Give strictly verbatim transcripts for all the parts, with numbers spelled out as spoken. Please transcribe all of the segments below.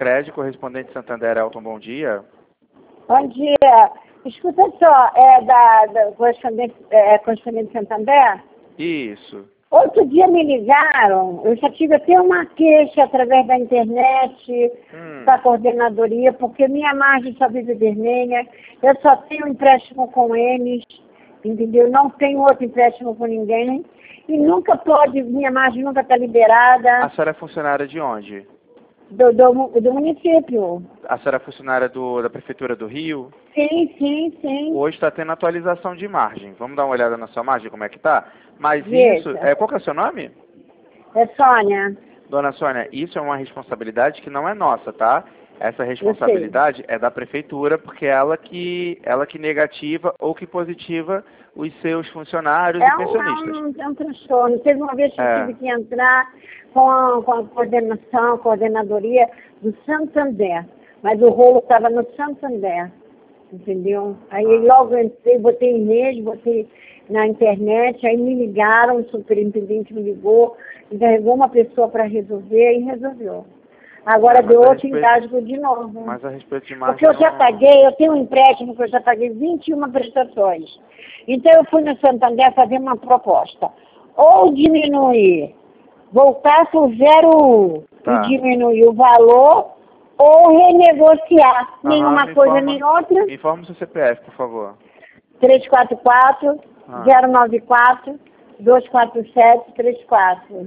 Cred, correspondente Santander, Elton, bom dia. Bom dia. Escuta só, é da, da correspondente, é, correspondente Santander? Isso. Outro dia me ligaram, eu já tive até uma queixa através da internet, Hum. da coordenadoria, porque minha margem só vive vermelha, eu só tenho empréstimo com eles, entendeu? Não tenho outro empréstimo com ninguém, e nunca pode, minha margem nunca está liberada. A senhora é funcionária de onde? Do, do, do município. A senhora é funcionária do, da Prefeitura do Rio? Sim, sim, sim. Hoje está tendo atualização de margem. Vamos dar uma olhada na sua margem, como é que tá? Mas Veja. isso, é, qual que é o seu nome? É Sônia. Dona Sônia, isso é uma responsabilidade que não é nossa, tá? Essa responsabilidade é da Prefeitura, porque é ela que, ela que negativa ou que positiva os seus funcionários É e um, pensionistas. é, um, é um transtorno. Teve uma vez que É. eu tive que entrar com a, com a coordenação, a coordenadoria do Santander. Mas o rolo estava no Santander, entendeu? Aí Ah. logo eu entrei, botei e-mail, botei na internet, aí me ligaram, o superintendente me ligou, encarregou uma pessoa para resolver e resolveu. Agora É, mas deu a outro respeito- engasgo de novo. Mas a respeito de margem Porque eu já não- paguei, eu tenho um empréstimo que eu já paguei vinte e uma prestações. Então eu fui no Santander fazer uma proposta. Ou diminuir, voltar para o zero Tá. e diminuir o valor, ou renegociar. Aham, Nenhuma me coisa informa- nem outra. Me informa o seu C P F, por favor. três quatro quatro, Ah. zero nove quatro, dois quatro sete, três quatro.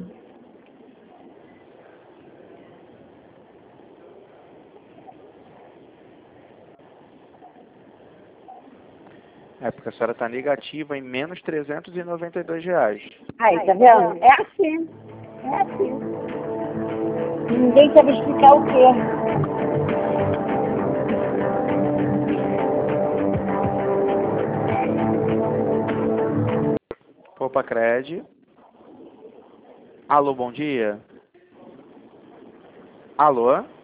É porque a senhora está negativa em menos trezentos e noventa e dois reais. Aí, tá vendo? É assim. É assim. Ninguém sabe explicar o quê. Poupa Cred. Alô, bom dia. Alô?